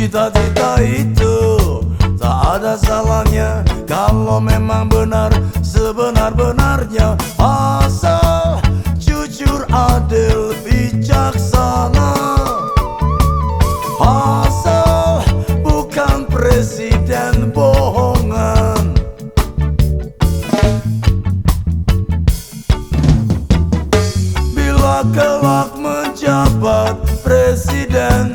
Cita-cita itu tak ada salahnya kalau memang benar sebenar-benarnya, asal jujur, adil, bijaksana, asal bukan presiden bohongan. Bila kelak menjabat presiden,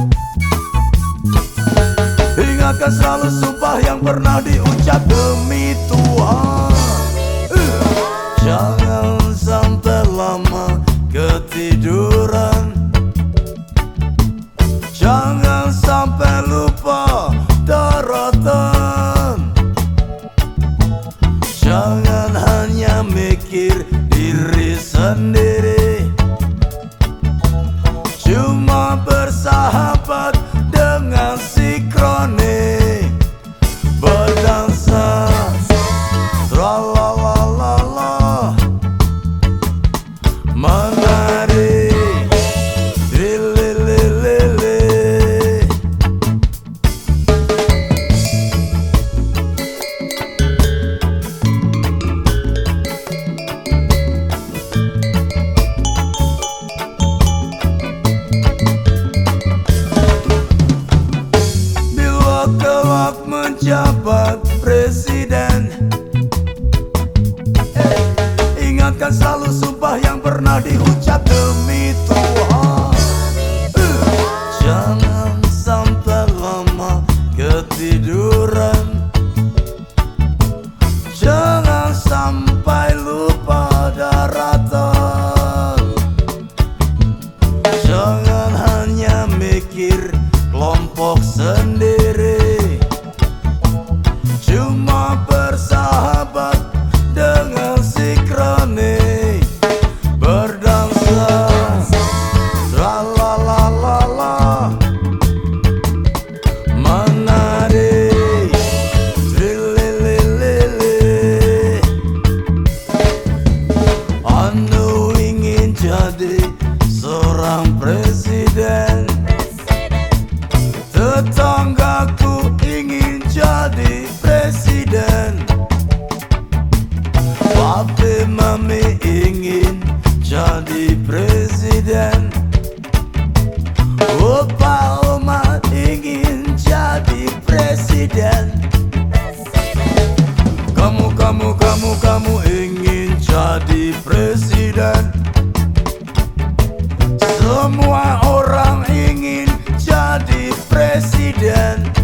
ingatkan selalu sumpah yang pernah diucap demi Tuhan. Jangan sampai lama ketiduran, jangan sampai lupa daratan, jangan hanya mikir diri sendiri, cuma bersahabat dengan si kroni, berdansa tralalalala, menari lilililili. Kelak menjabat presiden, ingatkan selalu sumpah yang pernah diucap demi Tuhan. Jangan sampai lama ketiduran, jangan sampai lupa daratan, jangan hanya mikir kelompok sendiri, cuma bersahabat dengan si kroni, berdansa tralalalala, menari lilililili. Anu ingin jadi seorang presiden, tetanggaku ingin jadi presiden, papi mami ingin jadi presiden, opa oma ingin jadi presiden. Kamu ingin jadi presiden. Semua orang ingin jadi presiden.